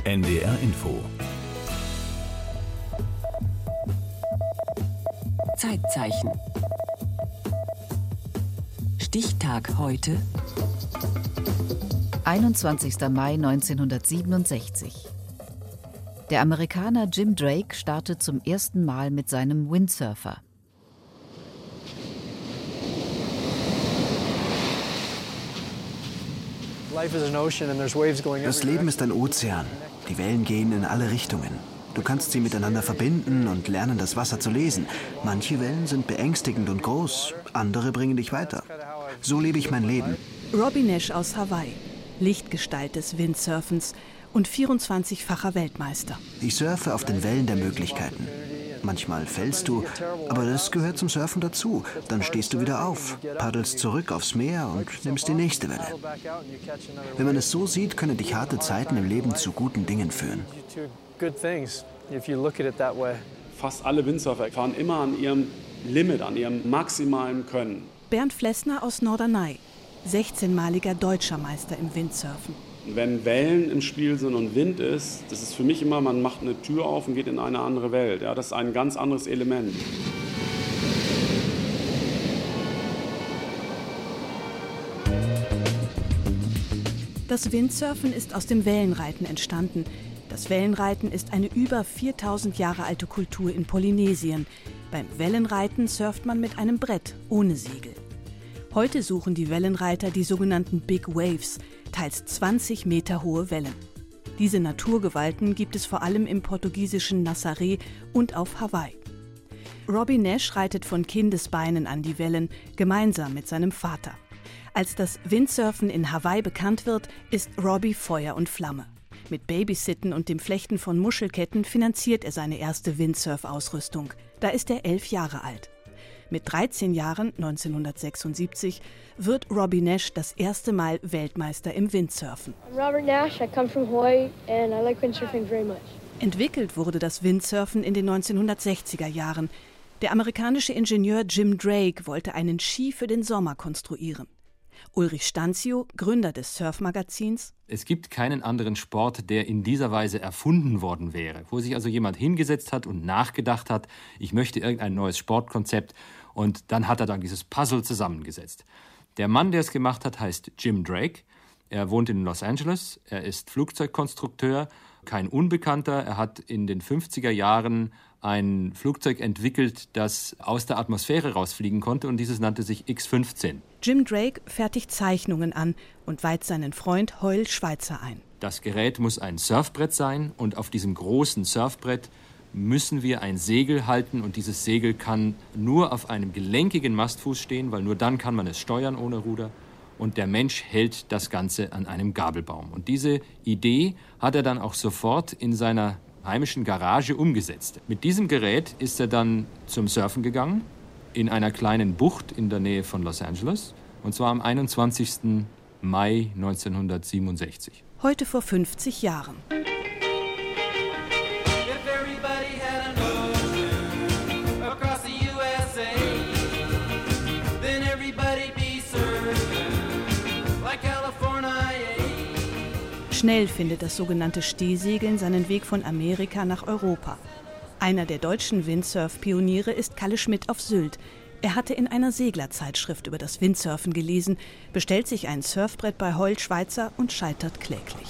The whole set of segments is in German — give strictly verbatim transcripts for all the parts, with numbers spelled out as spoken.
N D R Info. Zeitzeichen. Stichtag heute. einundzwanzigster Mai neunzehnhundertsiebenundsechzig. Der Amerikaner Jim Drake startet zum ersten Mal mit seinem Windsurfer. Das Leben ist ein Ozean. Die Wellen gehen in alle Richtungen. Du kannst sie miteinander verbinden und lernen, das Wasser zu lesen. Manche Wellen sind beängstigend und groß, andere bringen dich weiter. So lebe ich mein Leben. Robbie Nash aus Hawaii, Lichtgestalt des Windsurfens und vierundzwanzigfacher Weltmeister. Ich surfe auf den Wellen der Möglichkeiten. Manchmal fällst du, aber das gehört zum Surfen dazu. Dann stehst du wieder auf, paddelst zurück aufs Meer und nimmst die nächste Welle. Wenn man es so sieht, können dich harte Zeiten im Leben zu guten Dingen führen. Fast alle Windsurfer fahren immer an ihrem Limit, an ihrem maximalen Können. Bernd Flessner aus Norderney, sechzehnmaliger deutscher Meister im Windsurfen. Wenn Wellen im Spiel sind und Wind ist, das ist für mich immer, man macht eine Tür auf und geht in eine andere Welt. Ja, das ist ein ganz anderes Element. Das Windsurfen ist aus dem Wellenreiten entstanden. Das Wellenreiten ist eine über viertausend Jahre alte Kultur in Polynesien. Beim Wellenreiten surft man mit einem Brett ohne Segel. Heute suchen die Wellenreiter die sogenannten Big Waves, teils zwanzig Meter hohe Wellen. Diese Naturgewalten gibt es vor allem im portugiesischen Nazaré und auf Hawaii. Robbie Nash reitet von Kindesbeinen an die Wellen, gemeinsam mit seinem Vater. Als das Windsurfen in Hawaii bekannt wird, ist Robbie Feuer und Flamme. Mit Babysitten und dem Flechten von Muschelketten finanziert er seine erste Windsurf-Ausrüstung. Da ist er elf Jahre alt. Mit dreizehn Jahren, neunzehnhundertsechsundsiebzig, wird Robbie Nash das erste Mal Weltmeister im Windsurfen. Robert Nash, I come from Hawaii and I like windsurfing very much. Entwickelt wurde das Windsurfen in den neunzehnhundertsechziger Jahren. Der amerikanische Ingenieur Jim Drake wollte einen Ski für den Sommer konstruieren. Ulrich Stanzio, Gründer des Surfmagazins: Es gibt keinen anderen Sport, der in dieser Weise erfunden worden wäre, wo sich also jemand hingesetzt hat und nachgedacht hat, ich möchte irgendein neues Sportkonzept, und dann hat er dann dieses Puzzle zusammengesetzt. Der Mann, der es gemacht hat, heißt Jim Drake. Er wohnt in Los Angeles, er ist Flugzeugkonstrukteur, kein Unbekannter. Er hat in den fünfziger Jahren ein Flugzeug entwickelt, das aus der Atmosphäre rausfliegen konnte, und dieses nannte sich X fünfzehn. Jim Drake fertigt Zeichnungen an und weiht seinen Freund Heul Schweitzer ein. Das Gerät muss ein Surfbrett sein, und auf diesem großen Surfbrett müssen wir ein Segel halten, und dieses Segel kann nur auf einem gelenkigen Mastfuß stehen, weil nur dann kann man es steuern ohne Ruder. Und der Mensch hält das Ganze an einem Gabelbaum. Und diese Idee hat er dann auch sofort in seiner heimischen Garage umgesetzt. Mit diesem Gerät ist er dann zum Surfen gegangen, in einer kleinen Bucht in der Nähe von Los Angeles, und zwar am einundzwanzigsten Mai neunzehnhundertsiebenundsechzig. Heute vor fünfzig Jahren. Schnell findet das sogenannte Stehsegeln seinen Weg von Amerika nach Europa. Einer der deutschen Windsurf-Pioniere ist Kalle Schmidt auf Sylt. Er hatte in einer Seglerzeitschrift über das Windsurfen gelesen, bestellt sich ein Surfbrett bei Heul Schweitzer und scheitert kläglich.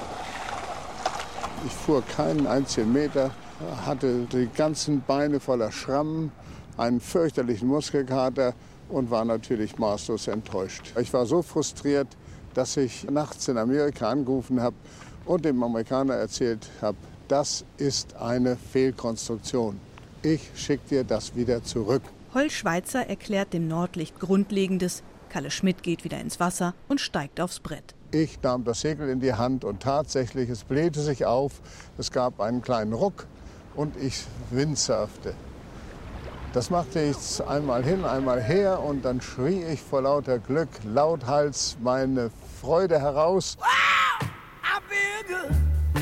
Ich fuhr keinen einzigen Meter, hatte die ganzen Beine voller Schrammen, einen fürchterlichen Muskelkater und war natürlich maßlos enttäuscht. Ich war so frustriert, dass ich nachts in Amerika angerufen habe und dem Amerikaner erzählt habe, das ist eine Fehlkonstruktion. Ich schicke dir das wieder zurück. Heul Schweitzer erklärt dem Nordlicht Grundlegendes. Kalle Schmidt geht wieder ins Wasser und steigt aufs Brett. Ich nahm das Segel in die Hand und tatsächlich, es blähte sich auf. Es gab einen kleinen Ruck und ich windsurfte. Das machte ich einmal hin, einmal her, und dann schrie ich vor lauter Glück lauthals meine Freude heraus. Wow, I feel good.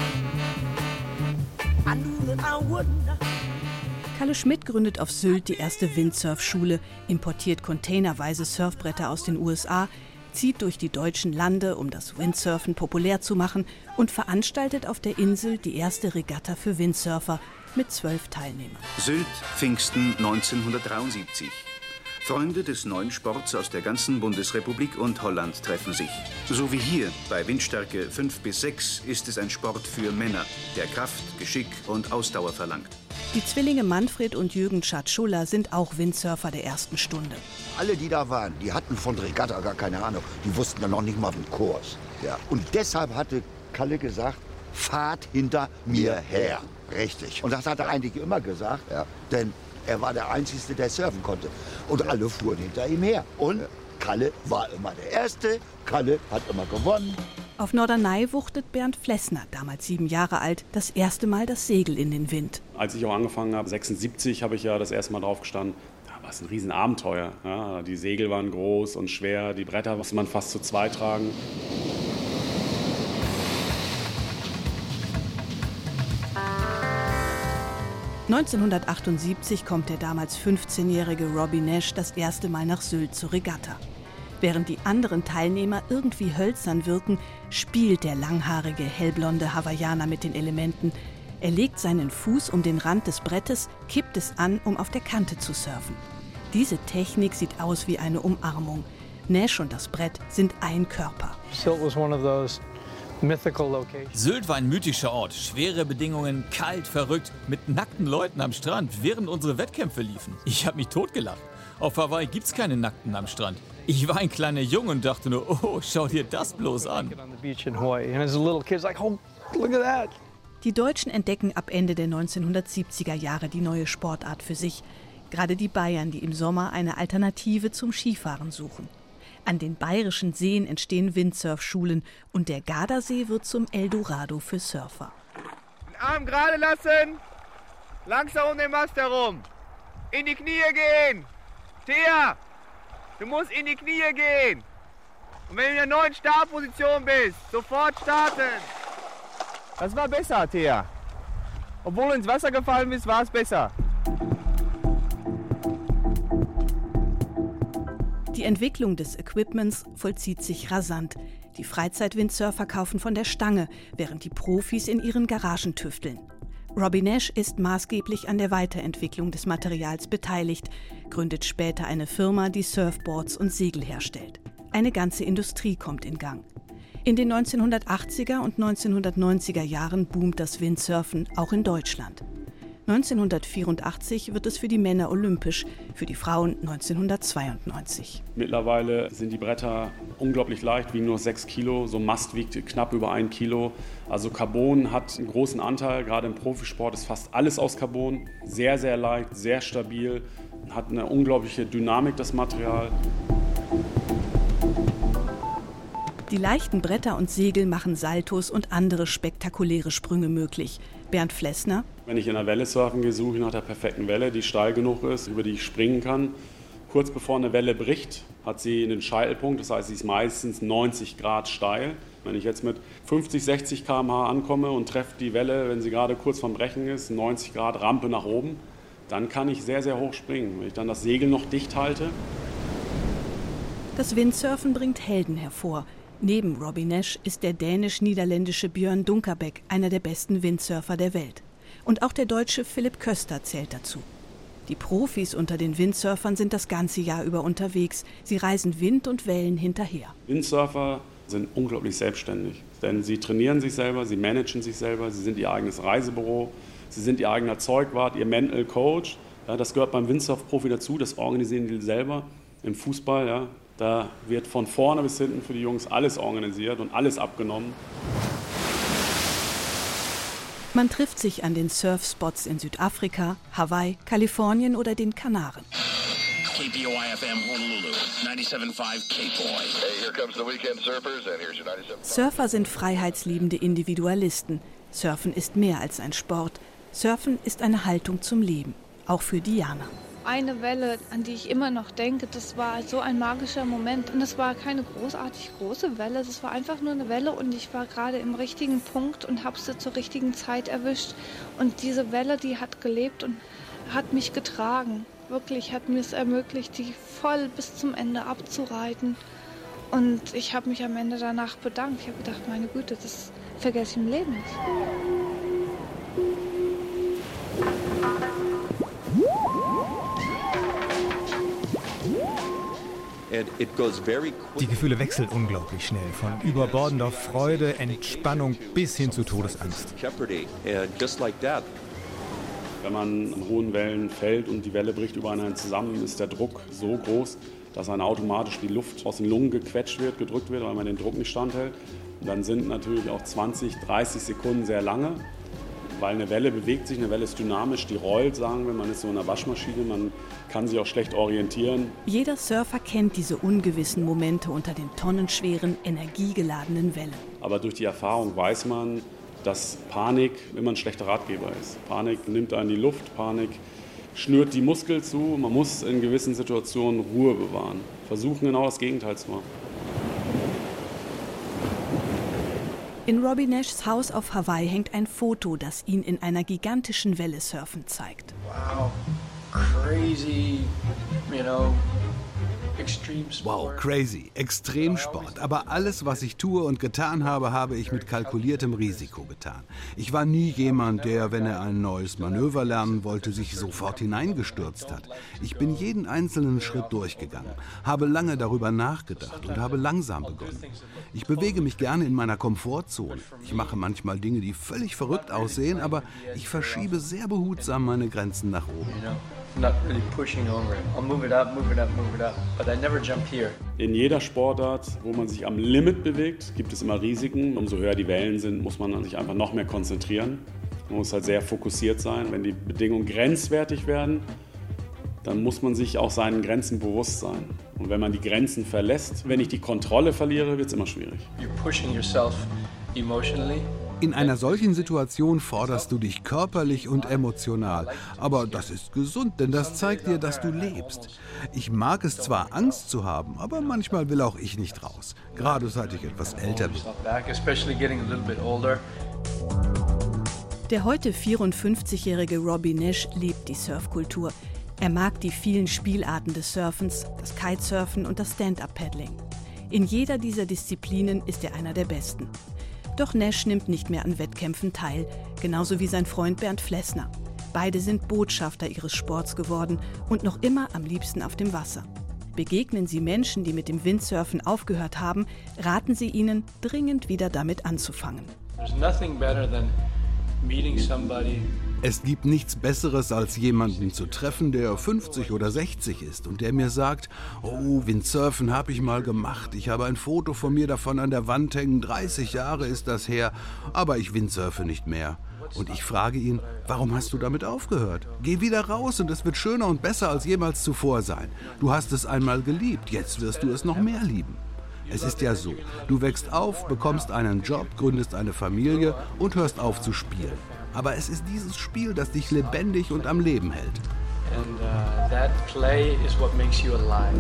I knew that I wouldn't. Kalle Schmidt gründet auf Sylt die erste Windsurfschule, importiert containerweise Surfbretter aus den U S A, zieht durch die deutschen Lande, um das Windsurfen populär zu machen und veranstaltet auf der Insel die erste Regatta für Windsurfer mit zwölf Teilnehmern. Sylt, Pfingsten neunzehnhundertdreiundsiebzig. Freunde des neuen Sports aus der ganzen Bundesrepublik und Holland treffen sich. So wie hier, bei Windstärke fünf bis sechs, ist es ein Sport für Männer, der Kraft, Geschick und Ausdauer verlangt. Die Zwillinge Manfred und Jürgen Schatschula sind auch Windsurfer der ersten Stunde. Alle, die da waren, die hatten von Regatta gar keine Ahnung. Die wussten dann noch nicht mal den Kurs. Ja. Und deshalb hatte Kalle gesagt, fahrt hinter mir her. Richtig. Und das hat er eigentlich immer gesagt, ja. Denn er war der Einzige, der surfen konnte. Und ja. alle fuhren hinter ihm her. Und ja. Kalle war immer der Erste. Kalle hat immer gewonnen. Auf Norderney wuchtet Bernd Flessner, damals sieben Jahre alt, das erste Mal das Segel in den Wind. Als ich auch angefangen habe, sechsundsiebzig, habe ich ja das erste Mal drauf gestanden. Da war es ein Riesenabenteuer. Ja, die Segel waren groß und schwer, die Bretter musste man fast zu zweit tragen. neunzehnhundertachtundsiebzig kommt der damals fünfzehnjährige Robbie Nash das erste Mal nach Sylt zur Regatta. Während die anderen Teilnehmer irgendwie hölzern wirken, spielt der langhaarige, hellblonde Hawaiianer mit den Elementen. Er legt seinen Fuß um den Rand des Brettes, kippt es an, um auf der Kante zu surfen. Diese Technik sieht aus wie eine Umarmung. Nash und das Brett sind ein Körper. Sylt was one of those Sylt war ein mythischer Ort. Schwere Bedingungen, kalt, verrückt, mit nackten Leuten am Strand, während unsere Wettkämpfe liefen. Ich habe mich totgelacht. Auf Hawaii gibt's keine Nackten am Strand. Ich war ein kleiner Junge und dachte nur, oh, schau dir das bloß an. Die Deutschen entdecken ab Ende der neunzehnhundertsiebziger Jahre die neue Sportart für sich. Gerade die Bayern, die im Sommer eine Alternative zum Skifahren suchen. An den bayerischen Seen entstehen Windsurfschulen und der Gardasee wird zum Eldorado für Surfer. Den Arm gerade lassen, langsam um den Mast herum, in die Knie gehen. Thea, du musst in die Knie gehen. Und wenn du in der neuen Startposition bist, sofort starten. Das war besser, Thea. Obwohl du ins Wasser gefallen bist, war es besser. Die Entwicklung des Equipments vollzieht sich rasant. Die Freizeitwindsurfer kaufen von der Stange, während die Profis in ihren Garagen tüfteln. Robbie Nash ist maßgeblich an der Weiterentwicklung des Materials beteiligt, gründet später eine Firma, die Surfboards und Segel herstellt. Eine ganze Industrie kommt in Gang. In den neunzehnhundertachtziger und neunzehnhundertneunziger Jahren boomt das Windsurfen auch in Deutschland. neunzehnhundertvierundachtzig wird es für die Männer olympisch, für die Frauen neunzehnhundertzweiundneunzig. Mittlerweile sind die Bretter unglaublich leicht, wiegen nur sechs Kilo. So ein Mast wiegt knapp über ein Kilo. Also Carbon hat einen großen Anteil, gerade im Profisport ist fast alles aus Carbon. Sehr, sehr leicht, sehr stabil, hat eine unglaubliche Dynamik, das Material. Die leichten Bretter und Segel machen Saltos und andere spektakuläre Sprünge möglich. Bernd Flessner. Wenn ich in der Welle surfen gehe, suche ich nach der perfekten Welle, die steil genug ist, über die ich springen kann. Kurz bevor eine Welle bricht, hat sie einen Scheitelpunkt, das heißt, sie ist meistens neunzig Grad steil. Wenn ich jetzt mit fünfzig, sechzig Kilometer pro Stunde ankomme und treffe die Welle, wenn sie gerade kurz vorm Brechen ist, neunzig Grad Rampe nach oben, dann kann ich sehr, sehr hoch springen. Wenn ich dann das Segel noch dicht halte. Das Windsurfen bringt Helden hervor. Neben Robbie Nash ist der dänisch-niederländische Björn Dunkerbeck einer der besten Windsurfer der Welt. Und auch der deutsche Philipp Köster zählt dazu. Die Profis unter den Windsurfern sind das ganze Jahr über unterwegs. Sie reisen Wind und Wellen hinterher. Windsurfer sind unglaublich selbstständig, denn sie trainieren sich selber, sie managen sich selber, sie sind ihr eigenes Reisebüro, sie sind ihr eigener Zeugwart, ihr Mental Coach. Ja, das gehört beim Windsurf-Profi dazu, das organisieren die selber. Im Fußball, ja, da wird von vorne bis hinten für die Jungs alles organisiert und alles abgenommen. Man trifft sich an den Surfspots in Südafrika, Hawaii, Kalifornien oder den Kanaren. K P O I F M Honolulu, neunundneunzig Komma fünf Cape Boy. Hey, here comes the weekend surfers and here's your neunundneunzig Komma fünf. Surfer sind freiheitsliebende Individualisten. Surfen ist mehr als ein Sport. Surfen ist eine Haltung zum Leben, auch für Diana. Eine Welle, an die ich immer noch denke, das war so ein magischer Moment. Und es war keine großartig große Welle, es war einfach nur eine Welle und ich war gerade im richtigen Punkt und habe sie zur richtigen Zeit erwischt. Und diese Welle, die hat gelebt und hat mich getragen. Wirklich hat mir es ermöglicht, die voll bis zum Ende abzureiten. Und ich habe mich am Ende danach bedankt. Ich habe gedacht, meine Güte, das vergesse ich im Leben nicht. Die Gefühle wechseln unglaublich schnell, von überbordender Freude, Entspannung bis hin zu Todesangst. Wenn man an hohen Wellen fällt und die Welle bricht über einen zusammen, ist der Druck so groß, dass dann automatisch die Luft aus den Lungen gequetscht wird, gedrückt wird, weil man den Druck nicht standhält. Und dann sind natürlich auch zwanzig, dreißig Sekunden sehr lange, weil eine Welle bewegt sich, eine Welle ist dynamisch, die rollt, sagen wir, man ist so in einer Waschmaschine, man kann sich auch schlecht orientieren. Jeder Surfer kennt diese ungewissen Momente unter den tonnenschweren, energiegeladenen Wellen. Aber durch die Erfahrung weiß man, dass Panik immer ein schlechter Ratgeber ist. Panik nimmt einen die Luft, Panik schnürt die Muskeln zu. Man muss in gewissen Situationen Ruhe bewahren. Versuchen genau das Gegenteil zu machen. In Robby Nashs Haus auf Hawaii hängt ein Foto, das ihn in einer gigantischen Welle surfen zeigt. Wow, crazy, you know. Wow, crazy, Extremsport. Aber alles, was ich tue und getan habe, habe ich mit kalkuliertem Risiko getan. Ich war nie jemand, der, wenn er ein neues Manöver lernen wollte, sich sofort hineingestürzt hat. Ich bin jeden einzelnen Schritt durchgegangen, habe lange darüber nachgedacht und habe langsam begonnen. Ich bewege mich gerne in meiner Komfortzone. Ich mache manchmal Dinge, die völlig verrückt aussehen, aber ich verschiebe sehr behutsam meine Grenzen nach oben. Not really pushing over it. I'll move it up, move it up, move it up, but I never jump here. In jeder Sportart, wo man sich am Limit bewegt, gibt es immer Risiken. Umso höher die Wellen sind, muss man sich einfach noch mehr konzentrieren. Man muss halt sehr fokussiert sein. Wenn die Bedingungen grenzwertig werden, dann muss man sich auch seinen Grenzen bewusst sein. Und wenn man die Grenzen verlässt, wenn ich die Kontrolle verliere, wird es immer schwierig. You're pushing yourself emotionally. In einer solchen Situation forderst du dich körperlich und emotional. Aber das ist gesund, denn das zeigt dir, dass du lebst. Ich mag es zwar, Angst zu haben, aber manchmal will auch ich nicht raus. Gerade seit ich etwas älter bin. Der heute vierundfünfzigjährige Robby Nash lebt die Surfkultur. Er mag die vielen Spielarten des Surfens, das Kitesurfen und das Stand-Up-Paddling. In jeder dieser Disziplinen ist er einer der Besten. Doch Nash nimmt nicht mehr an Wettkämpfen teil, genauso wie sein Freund Bernd Flessner. Beide sind Botschafter ihres Sports geworden und noch immer am liebsten auf dem Wasser. Begegnen Sie Menschen, die mit dem Windsurfen aufgehört haben, raten Sie ihnen, dringend wieder damit anzufangen. There's nothing better than meeting somebody. Es gibt nichts Besseres, als jemanden zu treffen, der fünfzig oder sechzig ist und der mir sagt, oh, Windsurfen habe ich mal gemacht, ich habe ein Foto von mir davon an der Wand hängen, dreißig Jahre ist das her, aber ich windsurfe nicht mehr. Und ich frage ihn, warum hast du damit aufgehört? Geh wieder raus und es wird schöner und besser als jemals zuvor sein. Du hast es einmal geliebt, jetzt wirst du es noch mehr lieben. Es ist ja so, du wächst auf, bekommst einen Job, gründest eine Familie und hörst auf zu spielen. Aber es ist dieses Spiel, das dich lebendig und am Leben hält. And uh, that play is what makes you alive.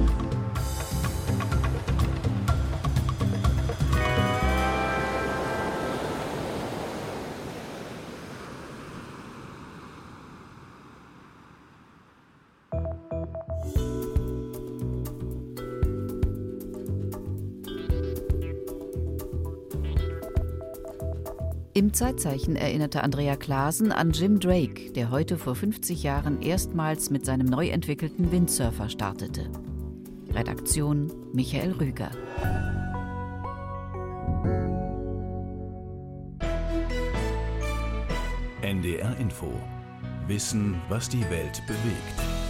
Im Zeitzeichen erinnerte Andrea Clasen an Jim Drake, der heute vor fünfzig Jahren erstmals mit seinem neu entwickelten Windsurfer startete. Redaktion Michael Rüger. N D R Info. Wissen, was die Welt bewegt.